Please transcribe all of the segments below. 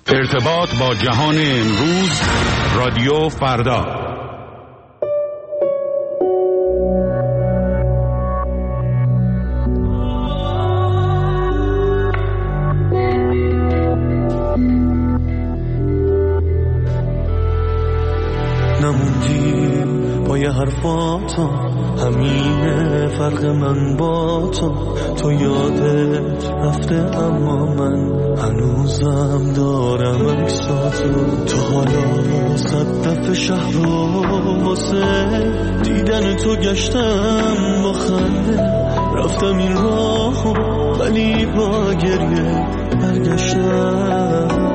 ارتباط با جهان امروز، رادیو فردا. نموندی با یه حرفاتو، همینه فرق من با تو یادت رفته اما من هنوزم دارم عکساتو. تو حالا 100 دفعه شهر رو واسه دیدن تو گشتم، با خنده رفتم این راهو ولی با گریه برگشتم.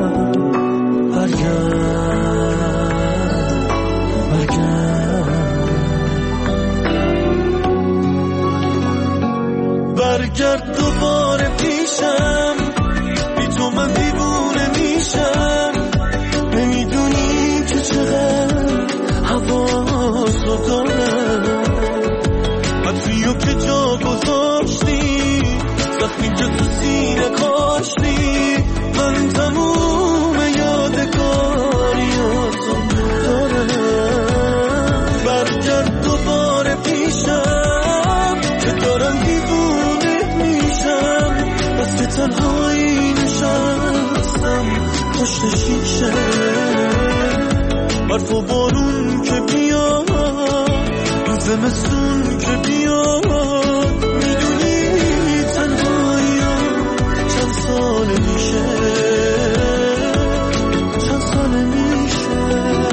برگرد دوباره پیشم، بی تو من دیوونه میشم. نمیدونی که چقدر حواسو دارم، حرفیو که جا گذاشتی، زخمی که تو سینه کاشتی. من تموم یادگاریاتو دارم. برگرد دوباره پیشم که دارم دیوونه میشم. بس که تنهایی نشستم پشت شیشه، برف و بارون که بیاد، زمستون که بیاد. میدونی تنهاییم چند سال میشه، چند سال میشه.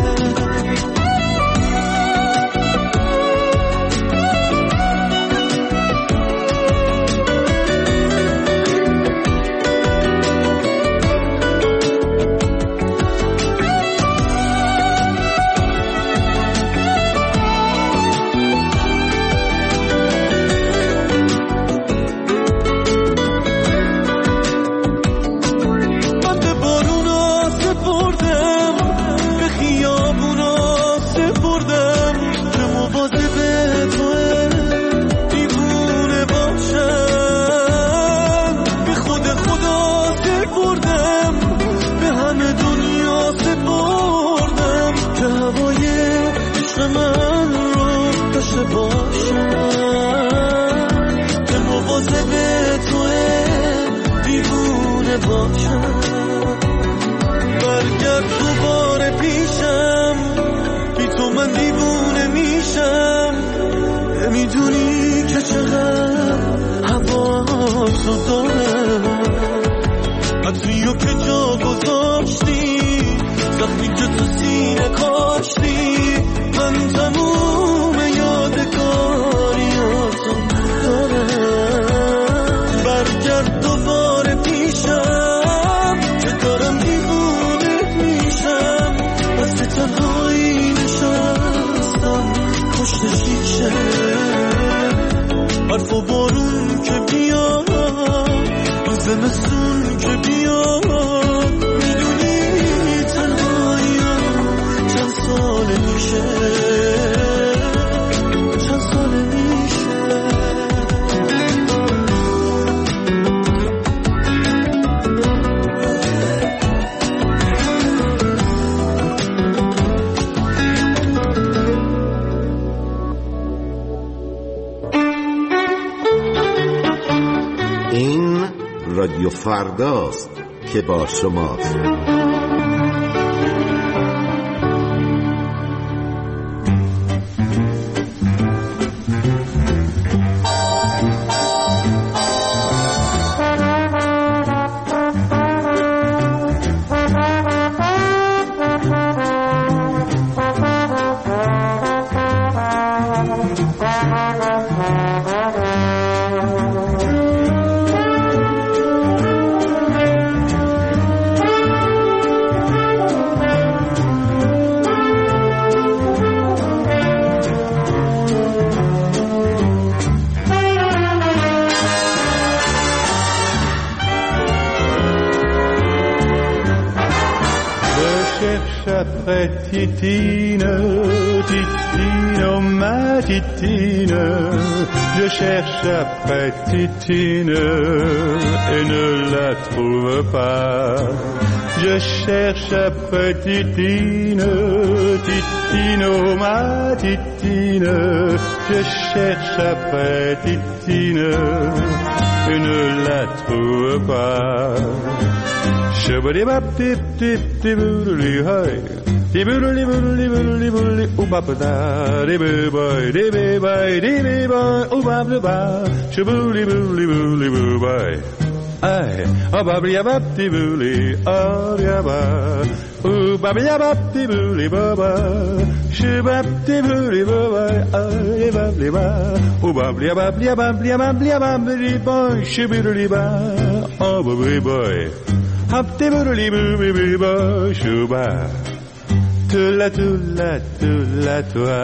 برگرد دوباره پیشم، بی تو من دیوونه میشم. نمیدونی که چقدر حواسو دارم، عطریو که جا گذاشتی، زخمی که تو سینه کاشتی. من تموم یادگاریاتو دارم. برگرد دوباره پیشم که دارم دیوونه میشم. بس که تنهایی نشستم پشت شیشه، برف و بارون که بیاد، زمستون که بیاد. میدونی تنهاییم چند سال میشه، چند سال میشه. این رادیو فرداست که با شماست. cherche après Titine, Titine, oh ma Titine. Je cherche après Titine et ne la trouve pas. Je cherche après Titine, Titine, oh ma Titine. Je cherche après Titine et ne la trouve pas. Shubidi bap dip dip dibuli hey, dibuli buli buli buli ubabda dibi boy ubabda shubuli buli buli boy. Ay, ubabli bap dibuli aryaba ubabli bap dibuli baba shubab dibuli baba ay babli ba ubabli babli boy shubili ba ubabli boy. Hop de burli burli ba shuba tula tula tula tula.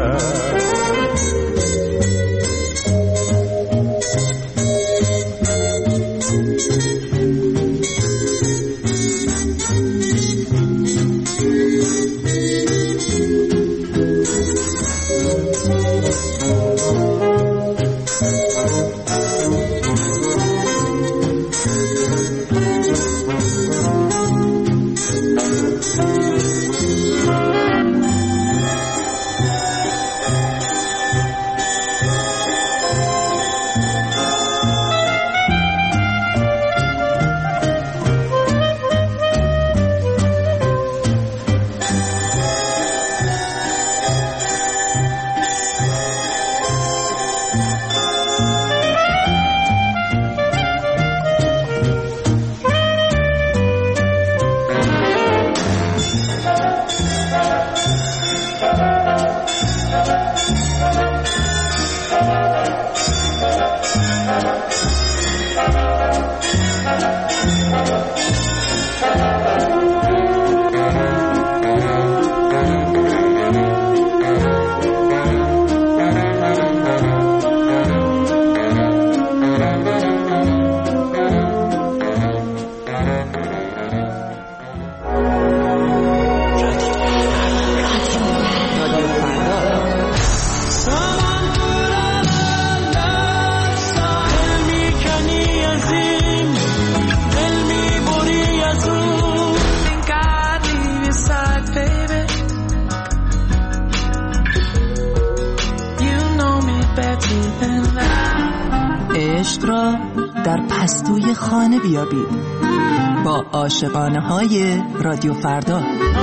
عشق را در پستوی خانه بیابید با عاشقانه‌های رادیو فردا.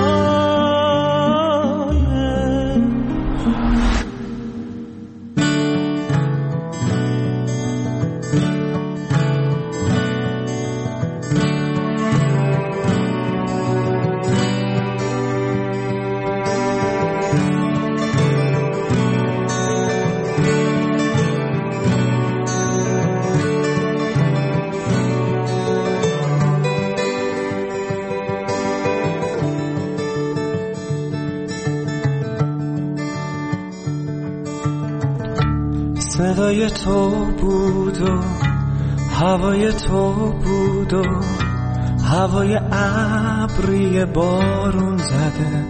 صدای تو بود و هوای تو بود و هوای ابری بارون زده،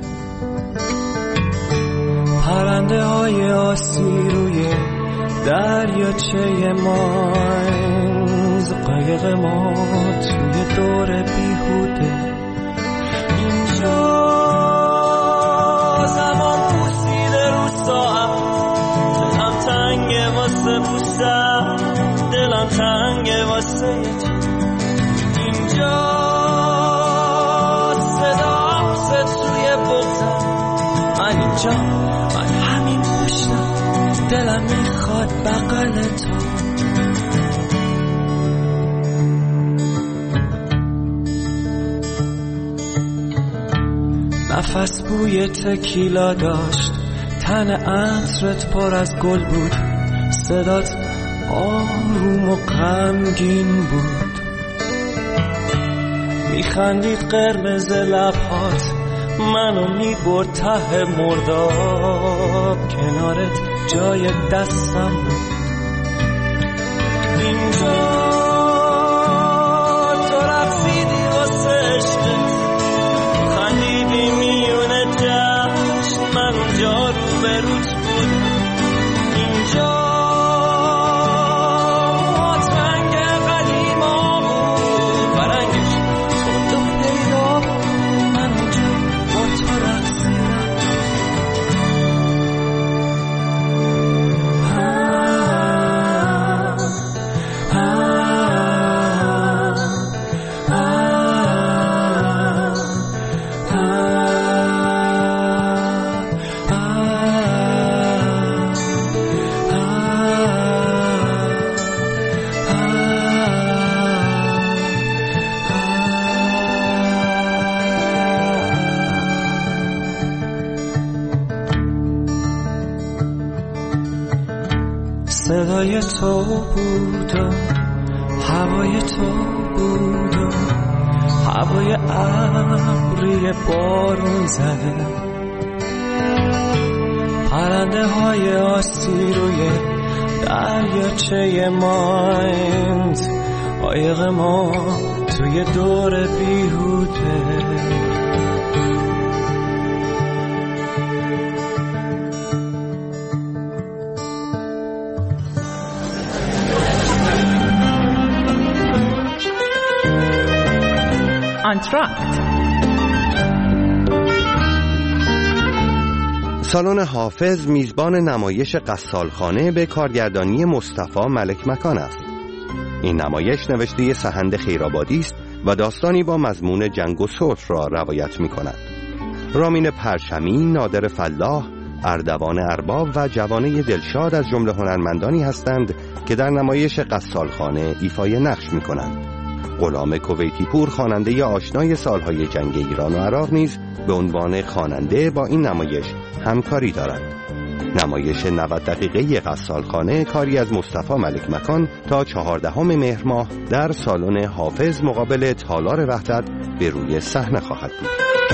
پرنده های آسی روی دریاچه ماینز، قایق ما توی دور بیهوده. اینجا زمان پوسیده رو ساعت، دلم تنگه واسه پوستم، دلم تنگه واسه اینجا صدا ست توی بغزم، من اینجا، من همین پشتم، دلم میخواد بغل تو. نفس بوی تکیلا داشت، تن عطرت پر از گل بود، صدات آروم و غمگین بود، میخندید قرمز لبهات، منو میبرد ته مرداب، کنارت جای دستم بود. اینجا تو رقصیدی واسه عشقت، خندیدیم صدای تو بود و هوای تو بود و هوای ابری بارون زده، پرنده های آسی روی دریاچه مایند، قایق ما توی دور بیهوده. سالن حافظ میزبان نمایش قصالخانه به کارگردانی مصطفی ملک مکان است. این نمایش نوشته سحند خیرآبادی است و داستانی با مضمون جنگ و صلح را روایت می کند. رامین پرچمی، نادر فلاح، اردوان ارباب و جوانه دلشاد از جمله هنرمندانی هستند که در نمایش قصالخانه ایفای نقش می کنند. غلام کویتی پور، خواننده آشنای سالهای جنگ ایران و عراق، نیز به عنوان خواننده با این نمایش همکاری دارد. نمایش 90 دقیقه قصالخانه کاری از مصطفی ملک مکان تا 14 مهر ماه در سالن حافظ مقابل تالار وحدت به روی صحنه خواهد بود.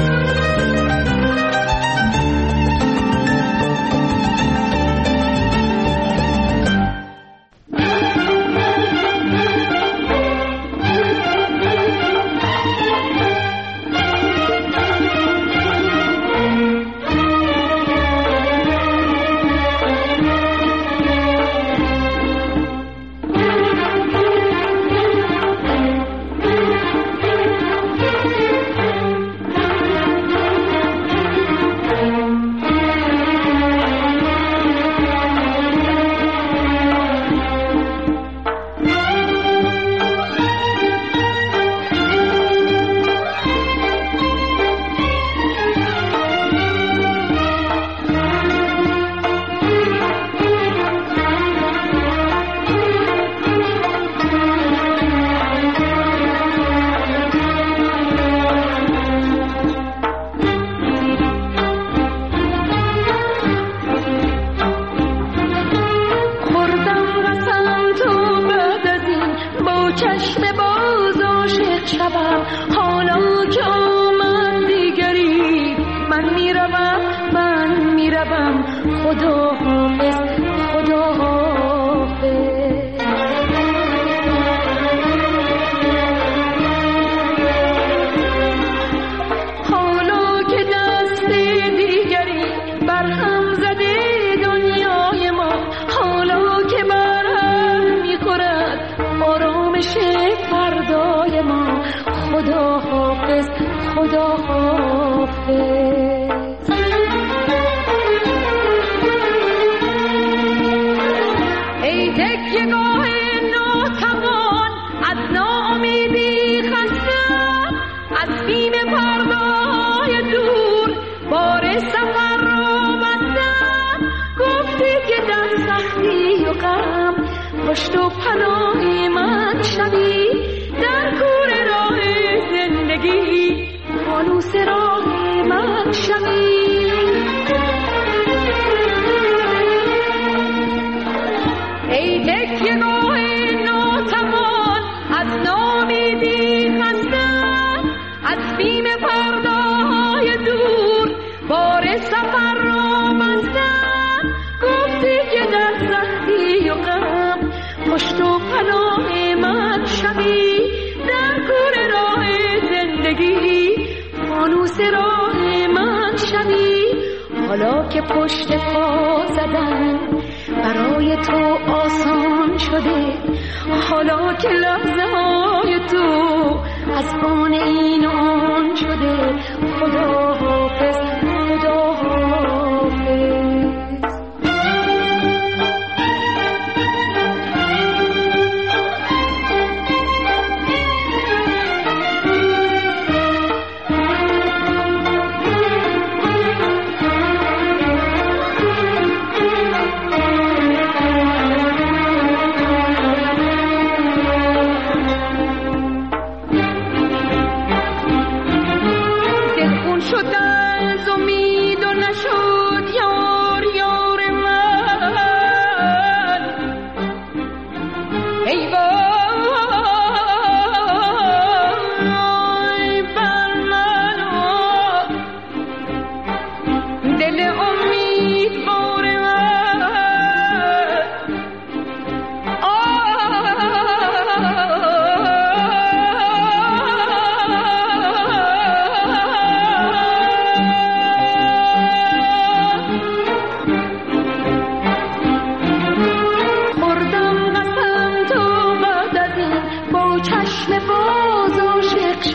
حالا که پشت پا زدن برای تو آسان شده، حالا که لحظه های تو از آن این آن شده، خدا حافظ خدا حافظ.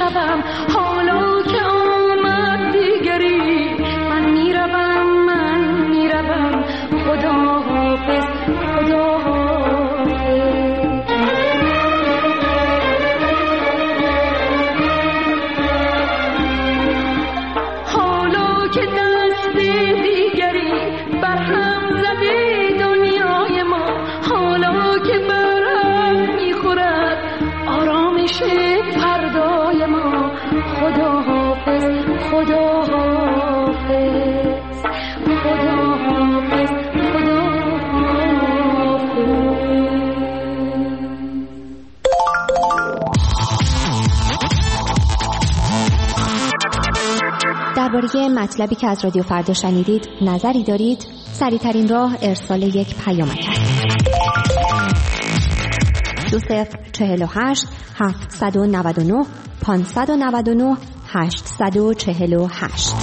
شبم حالا که آمد دیگری من میروم خداحافظ حالا که دست دیگری برهم زده دنیای ما حالا که برهم میخورد آرامش فردای ما خداحافظ درباره مطلبی که از رادیو فردا شنیدید نظری دارید؟ سریع‌ترین راه ارسال یک پیامک است. 2048 799 599 848.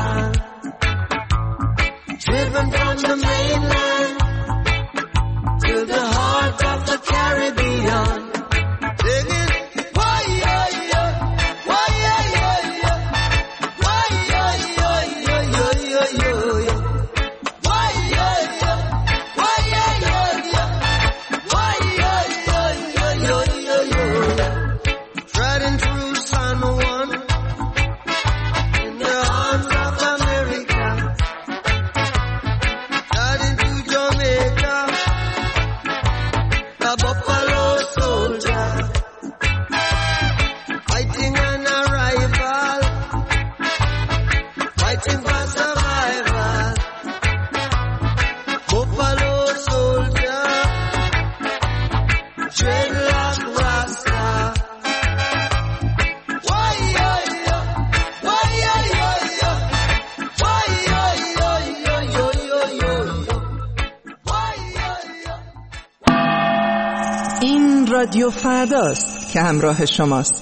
Driven from the mainland to این رادیو فرداست که همراه شماست.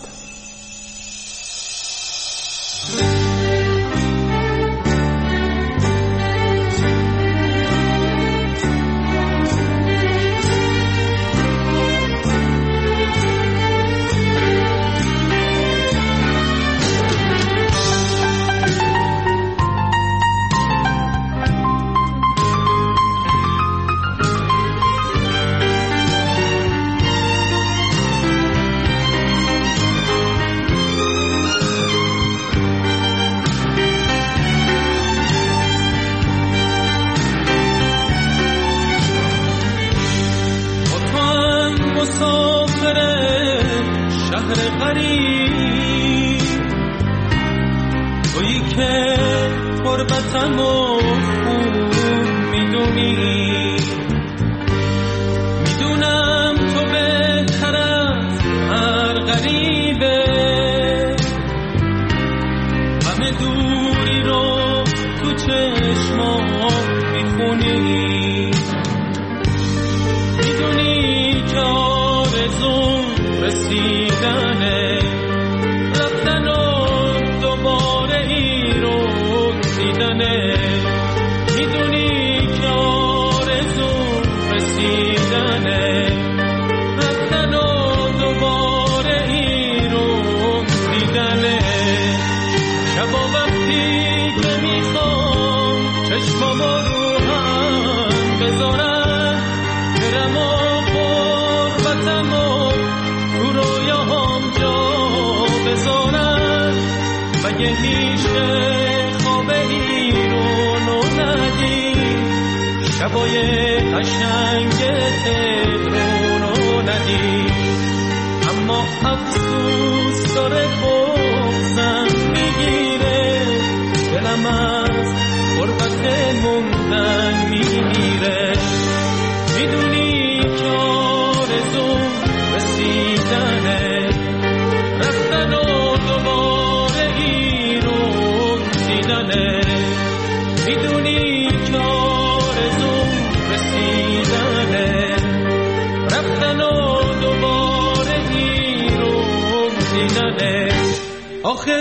آخه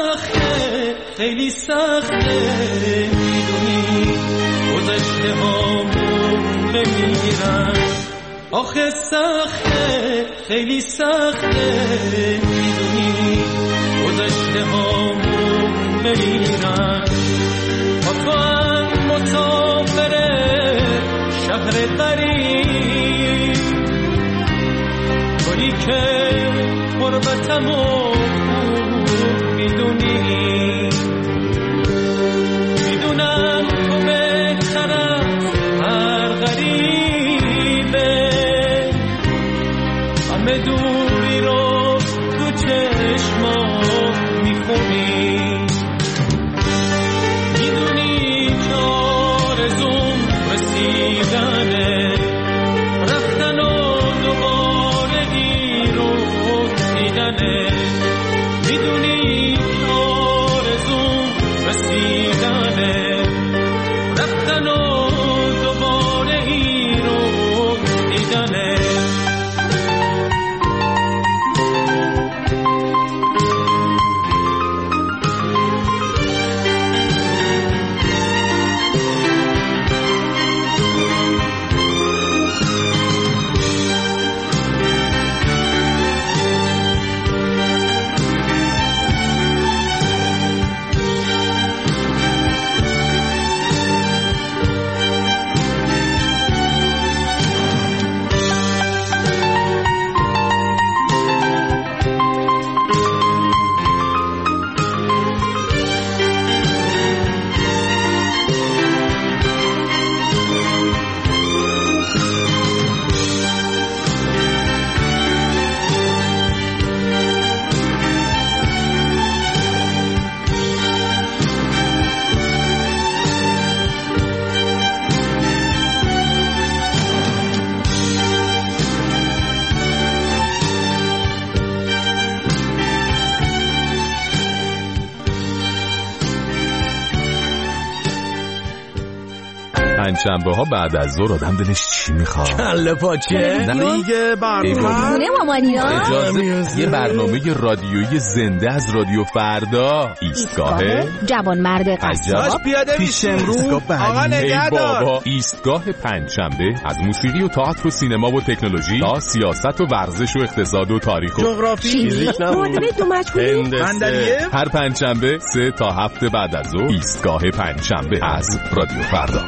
سخته، خیلی سخته، میدونی گذشته هامون بمیرن. آخه سخته، خیلی سخته، میدونی گذشته هامون بمیرن. با تو هم مسافر شهر غریب، تویی که غربتمو میدونم تو بهتر از هر غریبه، همه دوری رو تو چشمات میخونی. میدونی که آرزوم رسیدنه، رفتن و دوباره گیر و دیدنه. پنجشنبه‌ها بعد از ظهر آدم دلش چی میخواد؟ کله پاچه؟ لیگ برنامه یه برنامه رادیویی زنده از رادیو فردا. ایستگاه جوانمرد قصاب. پیاده میشه امروز. آقا نگهدار. بابا ایستگاه پنجشنبه از موسیقی و تئاتر و سینما و تکنولوژی تا سیاست و ورزش و اقتصاد و تاریخ و جغرافی. هر پنجشنبه 3 تا 7 بعد از ظهر ایستگاه پنجشنبه از رادیو فردا.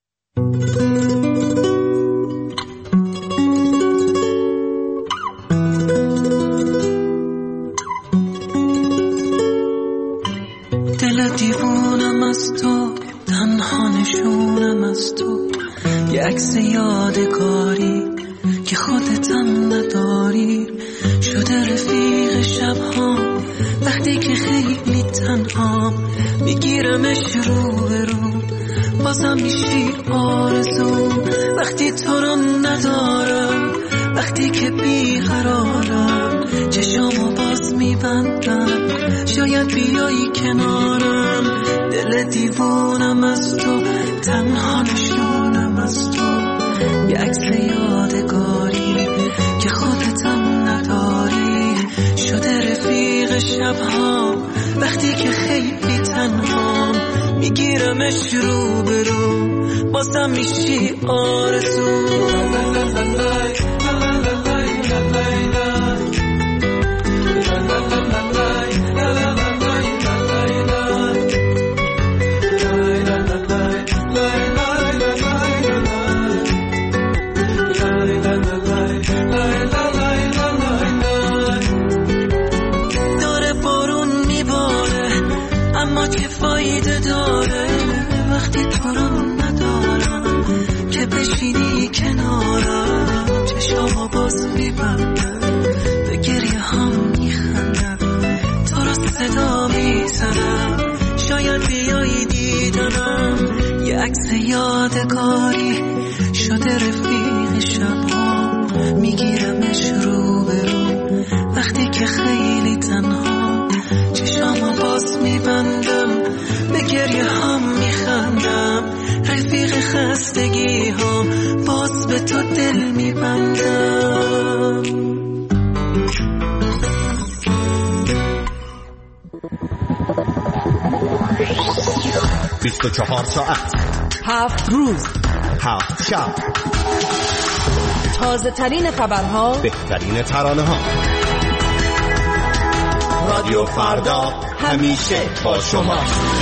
دل دیوونم از تو، تنها نشونم از تو، یه عکس یادگاری که خودتم نداری، شده رفیق شبها وقتی که خیلی تنها، میگیرمش رو به رو بازم میشی آرزو، وقتی تو رو ندارم، وقتی که بیقرارم، چشامو باز میبندم، شاید بیایی کنارم، دل دیوونم از تو، تنها نشونم از تو، یه عکس یادگاری که خودتم نداری، شده رفیق شبها وقتی که خیلی تنهام، میگیرمش رو به رو بازم میشی آرزو. داره بارون میباره اما چه فایده داره وقتی تو رو ندارم، که بشینی کنارم، چشامو باز میبندم، به گریه هم میخندم، تو رو صدا میزنم، شاید بیایی دیدنم، یه عکس یادگاری شده رفیق شبها، میگیرمش رو به رو وقتی که خیلی تنها، چشامو باز میبندم، به گریه هم میخندم، رفیق خستگی هم باز به تو دل میبندم. 24 ساعت 7 روز 7 شب، تازه ترین خبرها، بهترین ترانه ها، رادیو فردا همیشه با شما.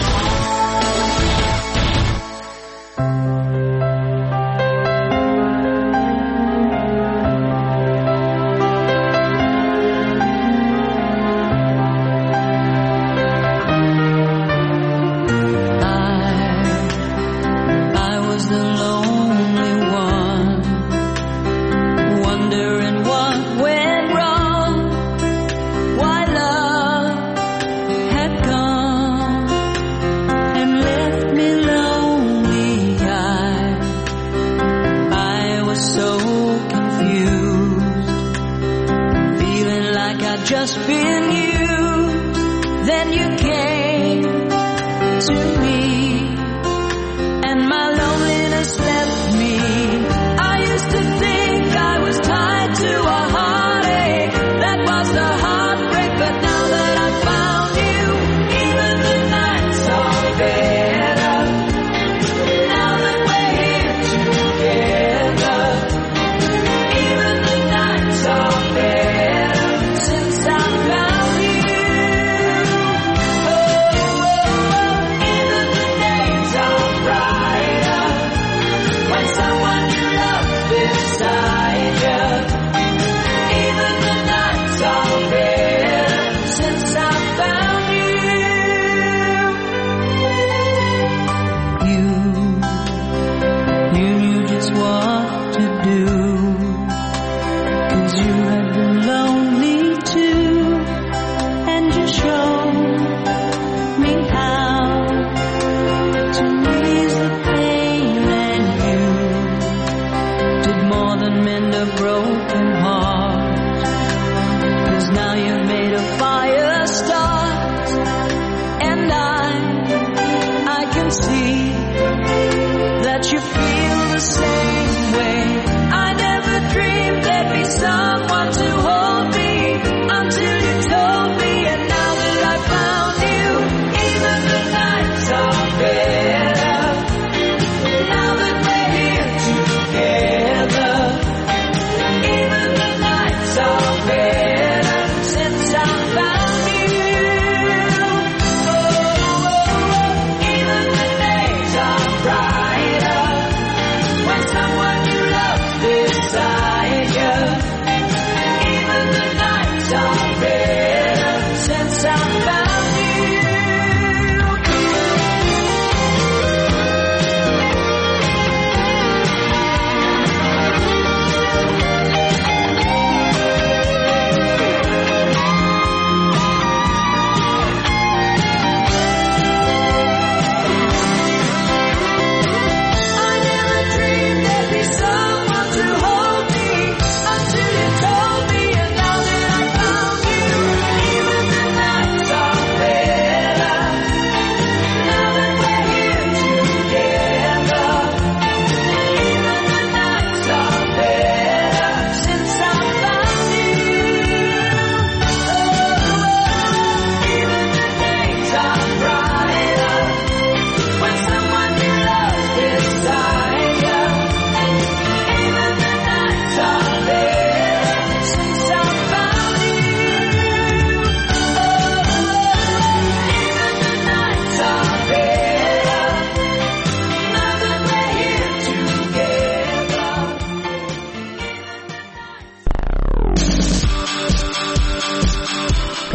Just been used, then you came to me, and my loneliness left me. I used to think I was tied to a heartache, that was the heartbreak, but now that I found you, even the nights are better, now that we're here together, even the nights are better. I'm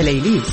پلیلیست.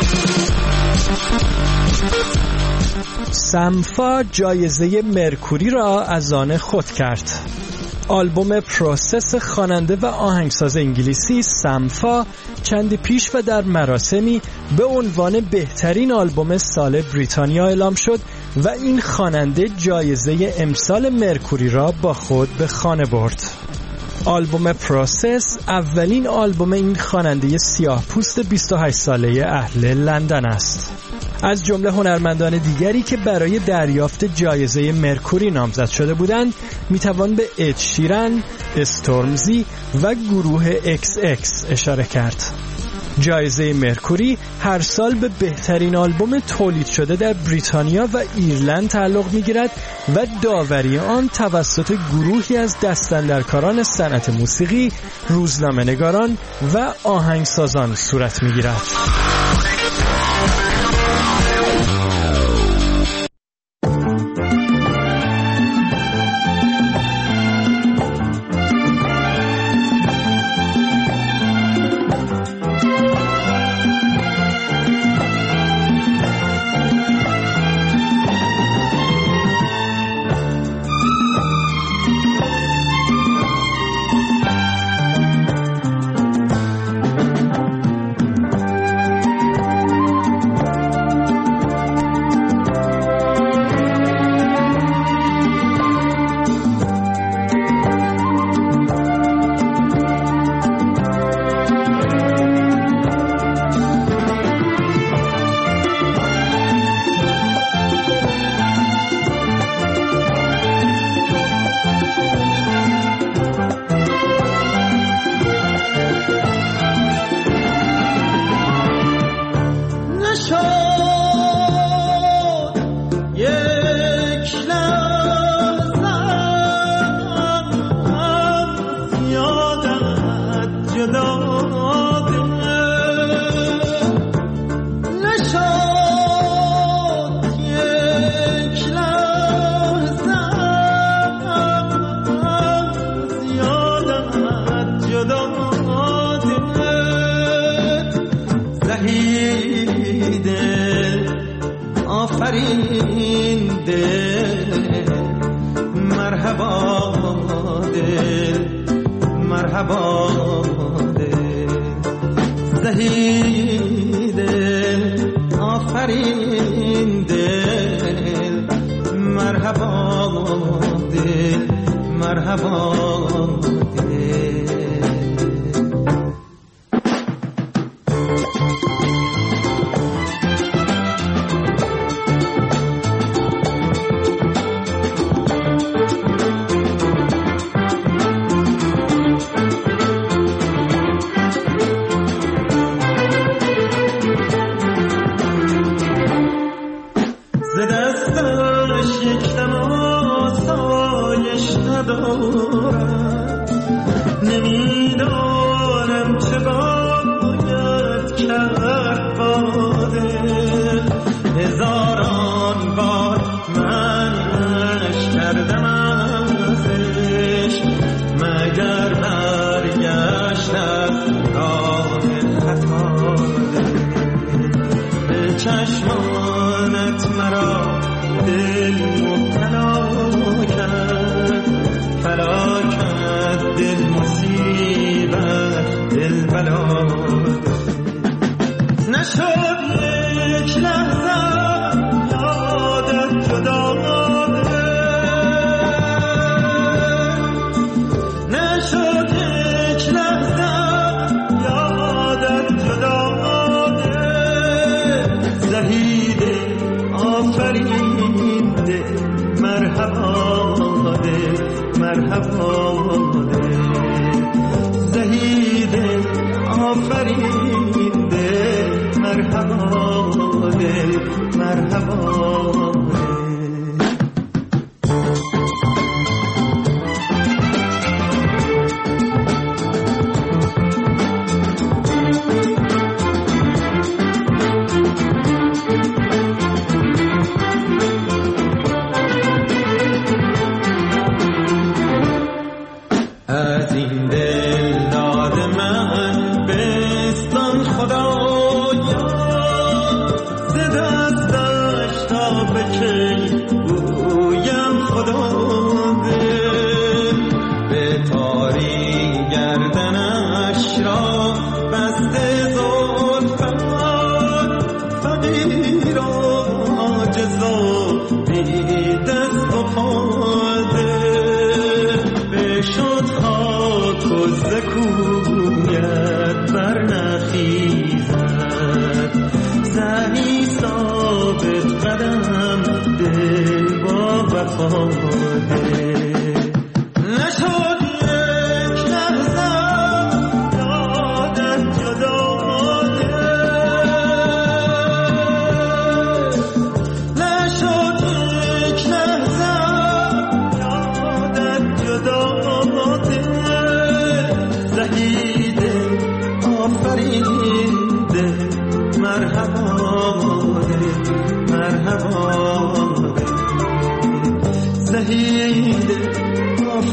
سمفا جایزه مرکوری را از آن خود کرد. آلبوم پروسس خواننده و آهنگساز انگلیسی سمفا چندی پیش و در مراسمی به عنوان بهترین آلبوم سال بریتانیا اعلام شد و این خواننده جایزه امسال مرکوری را با خود به خانه برد. آلبوم پروسس اولین آلبوم این خواننده سیاه‌پوست 28 ساله اهل لندن است. از جمله هنرمندان دیگری که برای دریافت جایزه مرکوری نامزد شده بودند میتوان به اد شیرن، استورمزی و گروه XX اشاره کرد. جایزه مرکوری هر سال به بهترین آلبوم تولید شده در بریتانیا و ایرلند تعلق میگیرد و داوری آن توسط گروهی از دستاندرکاران صنعت موسیقی، روزنامه‌نگاران و آهنگسازان صورت میگیرد.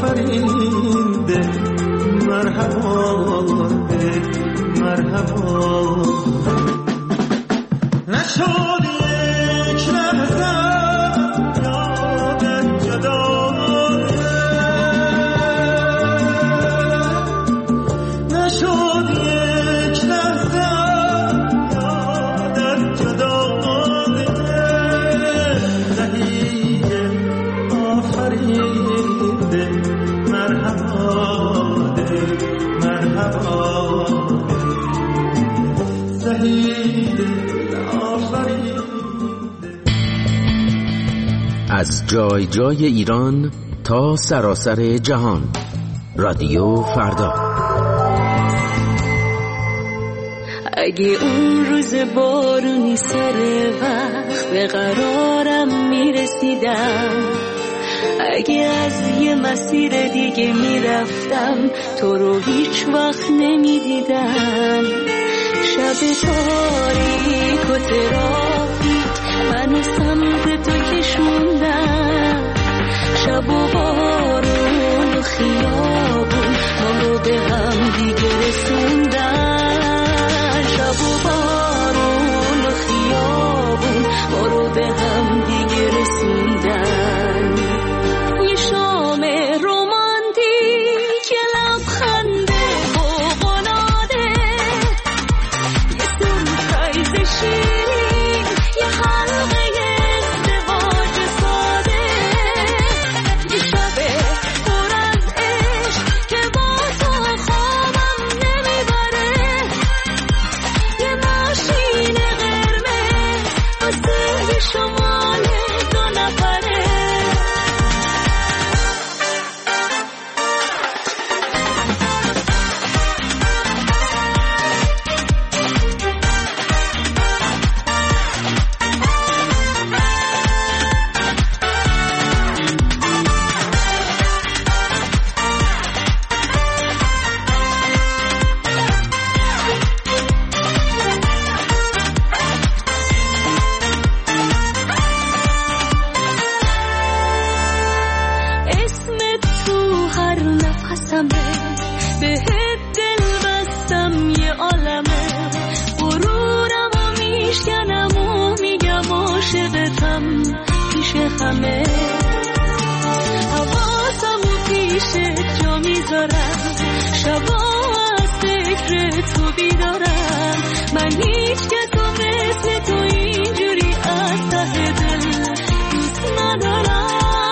آفرینده مرحبا ده مرحبا نشد یک لحظه یادت جدا نشد یک لحظه یادت جدا زهید آفرینده مرحبا ده مرحبا زهید آفرینده. از جای جای ایران تا سراسر جهان، رادیو فردا. اگه اون روز بارونی سر وقت به قرارم میرسیدم، اگه از یه مسیر دیگه میرفتم تو رو هیچ وقت نمیدیدم، شب تاریک و ترافیک منو سمت تو کشوندم، شب و بارون و خیابون ما رو به هم دیگه رسوندن، شب و بارون و خیابون ما رو به هم دیگه رسوندن. یه شام رومانتیک، یه لبخنده فوق‌العاده، یه سورپرایز شیرین، یه حلقه ازدواج ساده، یه شب پر از عشق که با تو خوابم نمیبره، یه ماشین قرمز واسه شمال دو نفره. اسمت تو هر نفسمه، بهت دل بستم یه عالمه، غرورم و میشکنم و میگم عاشقتم پیش همه، حواسم و پیشت جا میذارم، شبا از فکر تو بیدارم، من هیچ کسو مثل تو اینجوری از ته دل دوست ندارم.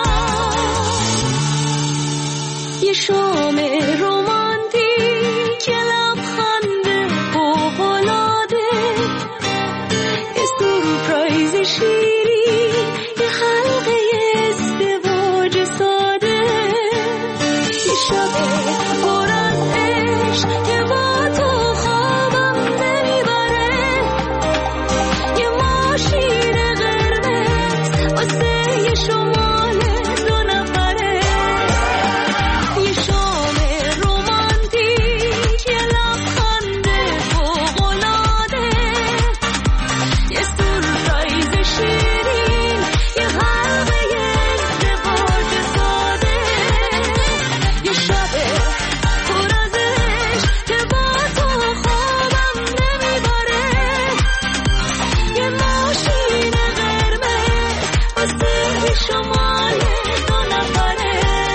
یه شام رومانتیک، یه لبخنده فوق‌العاده، یه سورپرایز شیرین، یه حلقه ازدواج ساده، یه شب پر از عشق که با تو خوابم نمیبره، یه ماشین قرمز واسه یه شمال دو نفره. یه شام رومانتیک، یه لبخنده فوق‌العاده، یه سورپرایز شیرین، یه حلقه ازدواج ساده، یه شب پر از عشق که با تو خوابم نمیبره، یه ماشین قرمز واسه یه شمال دو نفره.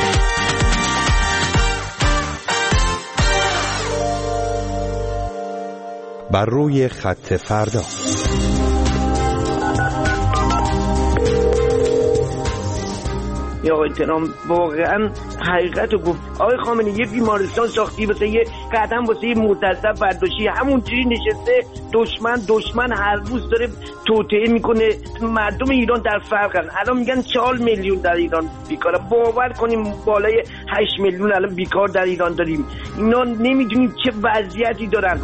بر روی خط فردا. یا احترام واقعا حقیقت رو گفت. آقای خامنه‌ای یه بیمارستان ساختی واسه یه قدم واسه یه معتصب برداشتی، همونجوری نشسته دشمن هر روز داره توطئه میکنه. مردم ایران در فرقن. الان میگن 4 میلیون در ایران بیکاره. باور کنیم بالای 8 میلیون الان بیکار در ایران داریم. اینا نمیدونیم چه وضعیتی دارن.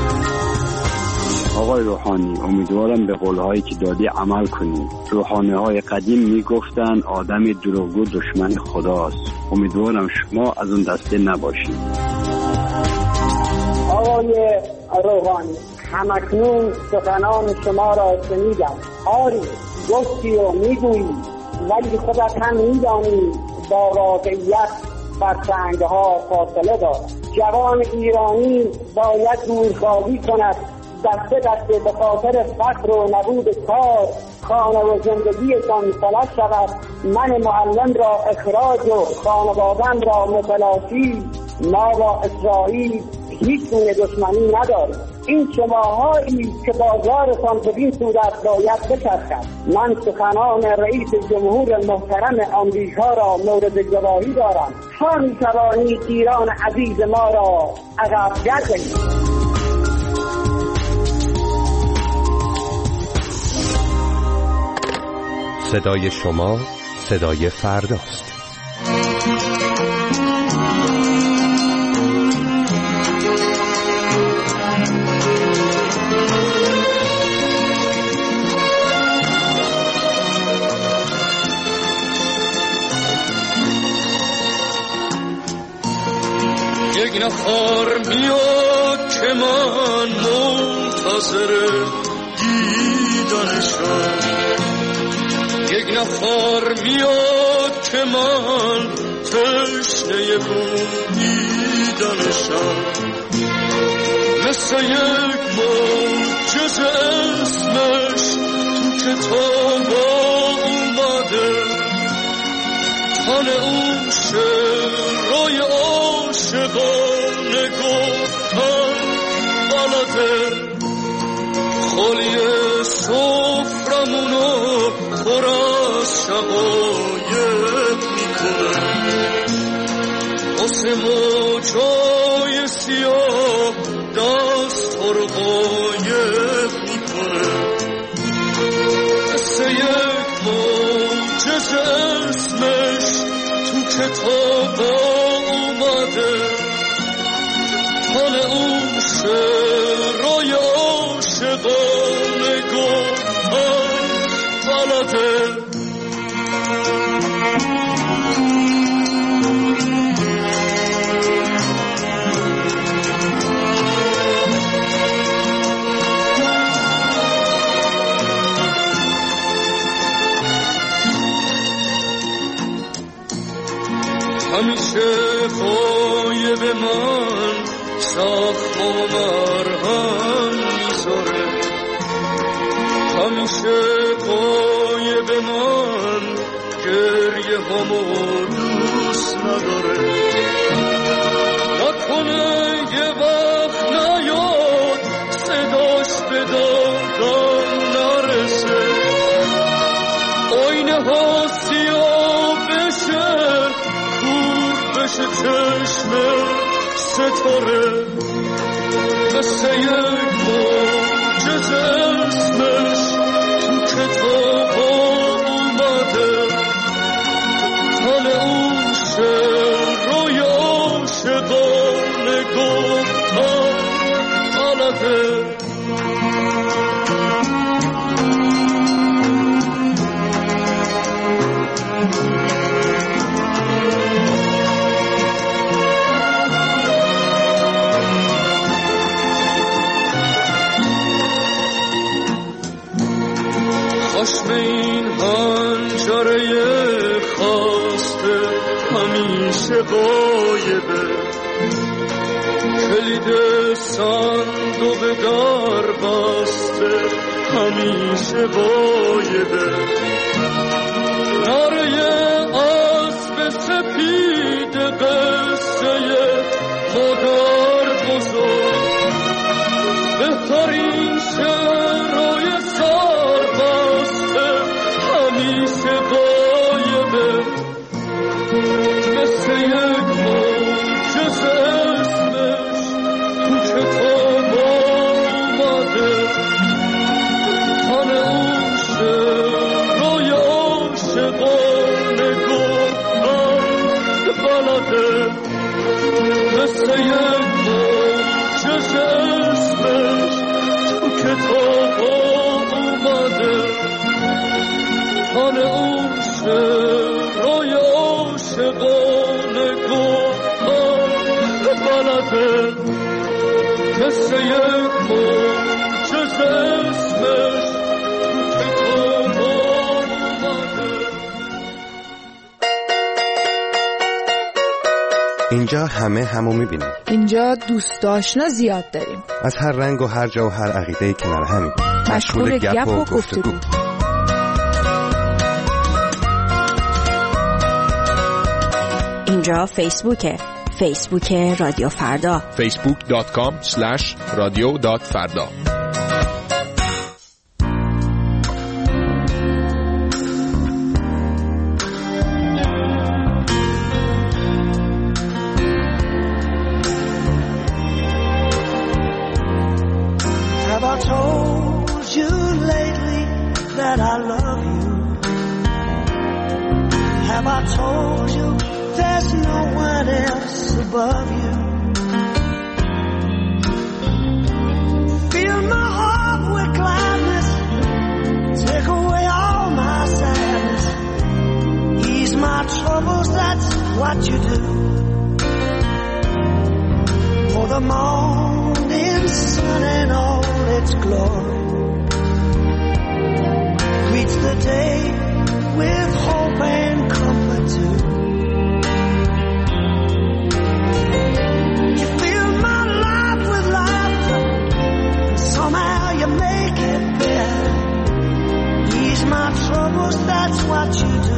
آقای روحانی، امیدوارم به قولهایی که دادی عمل کنی. روحانی‌های قدیم میگفتن آدم دروغگو دشمن خداست. امیدوارم شما از اون دسته نباشید. آقای روحانی، همکنون سخنان شما را شنیدم. آری گفتی و میگویی، ولی خودت هم میدانی با واقعیت بر سنگها فاصله دارد. جوان ایرانی باید دورخواهی کند، دسته دسته به خاطر فقر و نبود کار خانه و زندگیشان فلج شود. من معلم را اخراج و خانواده‌ام را متلاشی. ما با اسرائیل هیچ گونه دشمنی نداریم. این شماهایی که بازارتان بدین صورت باید بچرخد. من سخنان رئیس جمهور محترم آمریکا را مورد گواهی دارم. تا می‌توانید ایران عزیز ما را عقب گردانید. صدای شما صدای فرداست. یک نفر میاد که من منتظر دیدنشم. یک نفر میاد که من تشنه بودیدنشم. مثل یک معجزه اسمش تو کتاب اومده. تن اون شعرهای عاشقانه گفتن بلده. خالی سفرمونو پر از شقایق میکنه. واسه موجای سیاه دست ها رو قایق میکنه. مثل یک معجزه اسمش تو کتاب اومده. حال اون شعرهای عاشقانه گفتن بلده. همیشه غایب من زخم و مرهم میذاره. همیشه غایب من گریه همو دوست نداره. نکنه یه وقت نیاد صداش به دادم نرسه. آینه ها سیاه بشه، کور بشه چشم ستاره. مثل یک معجزه اسمش تو کتاب اومده. حال اون شعرهای عاشقانه گفتن بلده. خشم این حنجره خواسته همیشه غایبه. کلید صندوق در بسته همیشه غایبه. نره اسب سپید قصه مادر بزرگ. بهترین شعرهای سربسته همیشه غایبه. مثل یک معجزه اسمش تو کتاب اومده. تن اون شعرهای عاشقانه گفتن بلده. مثل یک معجزه اسمش تو کتاب اومده. تن اون شعرهای عاشقانه گفتن بلده. مثل یک معجزه اسمش تو کتاب اومده. اینجا همه همو میبینیم. اینجا دوست آشنا زیاد داریم. از هر رنگ و هر جا و هر عقیده کنار همیم. مشغول گپ و گفتگو. اینجا فیسبوکه. فیسبوک رادیو فردا. facebook.com/radio.farda. Above you, fill my heart with gladness, take away all my sadness, ease my troubles, that's what you do. For the morning sun and all its glory greets the day with hope and comfort too. My troubles, that's what you do.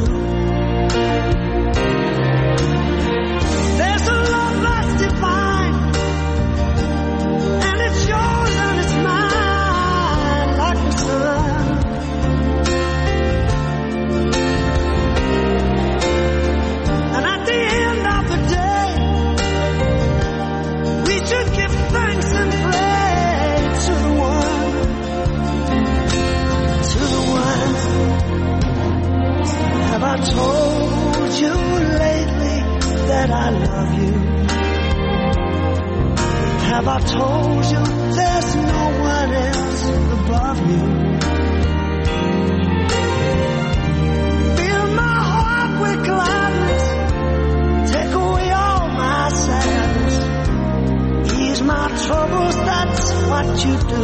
There's a love that's divine, and it's yours and it's mine, like the sun. And at the end of the day, we should give thanks and praise to the one. Have I told you lately that I love you? Have I told you there's no one else above you? Fill my heart with gladness, take away all my sadness, ease my troubles, that's what you do.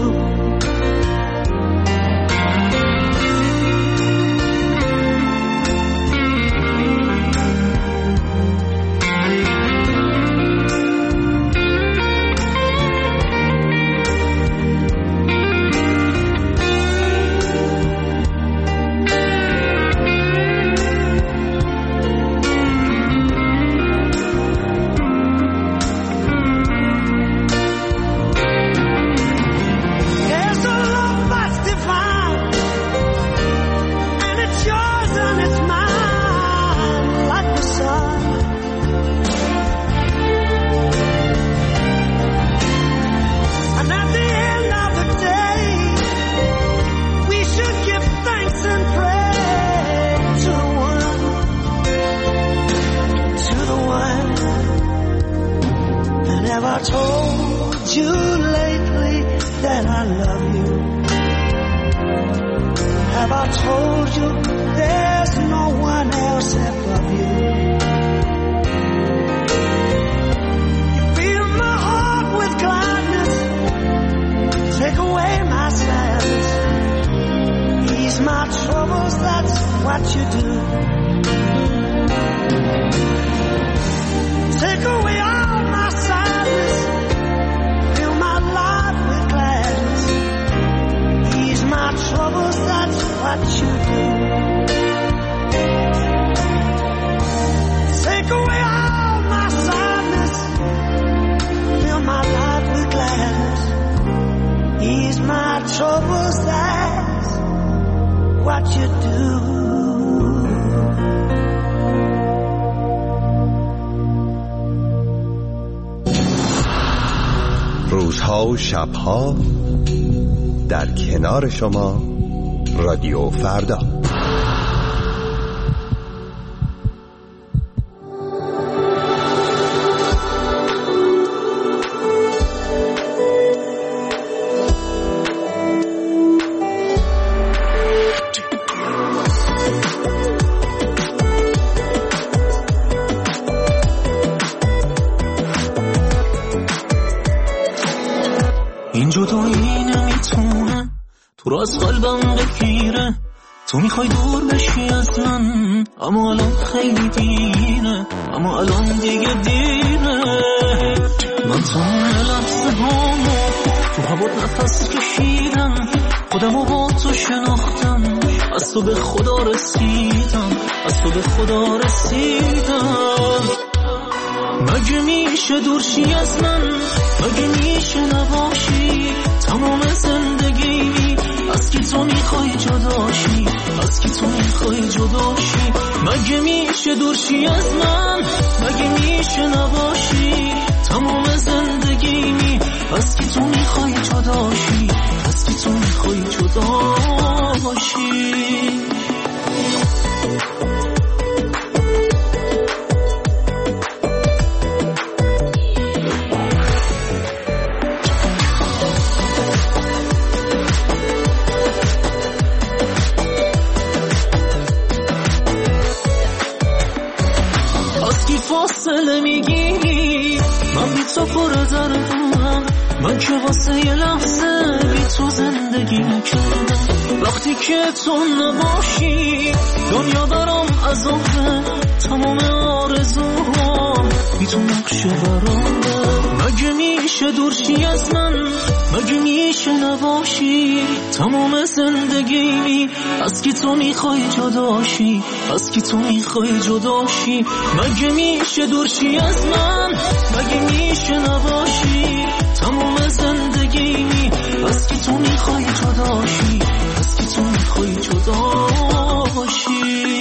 روزها و شبها در کنار شما رادیو فردا. این جدایی نمیتونه تو را از قلبم بگیره، تو میخوای دور بشی از من، اما الان خیلی دیره، اما الان دیگه دیر هوا نفس کشیدم، خودمو با تو شناختم، از تو به خدا رسیدم، از تو به خدا رسیدم. مگه میشه دورشی از من، مگه میشه نباشی تمام زندگی، از کی تو میخوای جداشی، از کی تو میخوای جداشی. مگه میشه دورشی از من، مگه میشه نباشی تمام زندگی، از کی تو میخوای جداشی، از کی تو میخوای جداشی. فاصله میگیری، من بی تو پر دردم، من که واسه یه لحظه بی تو زندگی نکردم. وقتی که تو نباشی دنیا برام عذابه، تمام آرزوها بی تو نقشه برامه. مگه میشه دورشی از من، مگه میشه نباشی تمام زندگی، از کی تو میخوای جداشی، از کی تو میخوای جداشی. مگه میشه دورشی از من، مگه میشه نباشی تمام زندگی، از کی تو میخوای جداشی، از کی تو میخوای جداشی.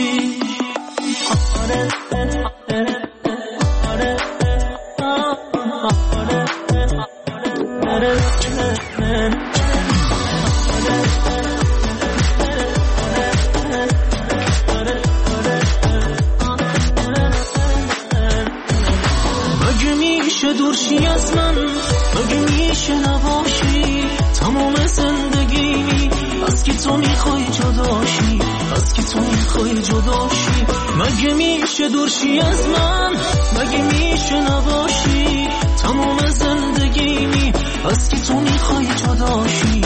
دورشی از من، مگه میشه نباشی تمام زندگی، از کی تو میخوای جداشی، از کی تو میخوای جداشی. مگه میشه دورشی از من، مگه میشه نباشی تمام زندگی، از کی تو میخوای جداشی،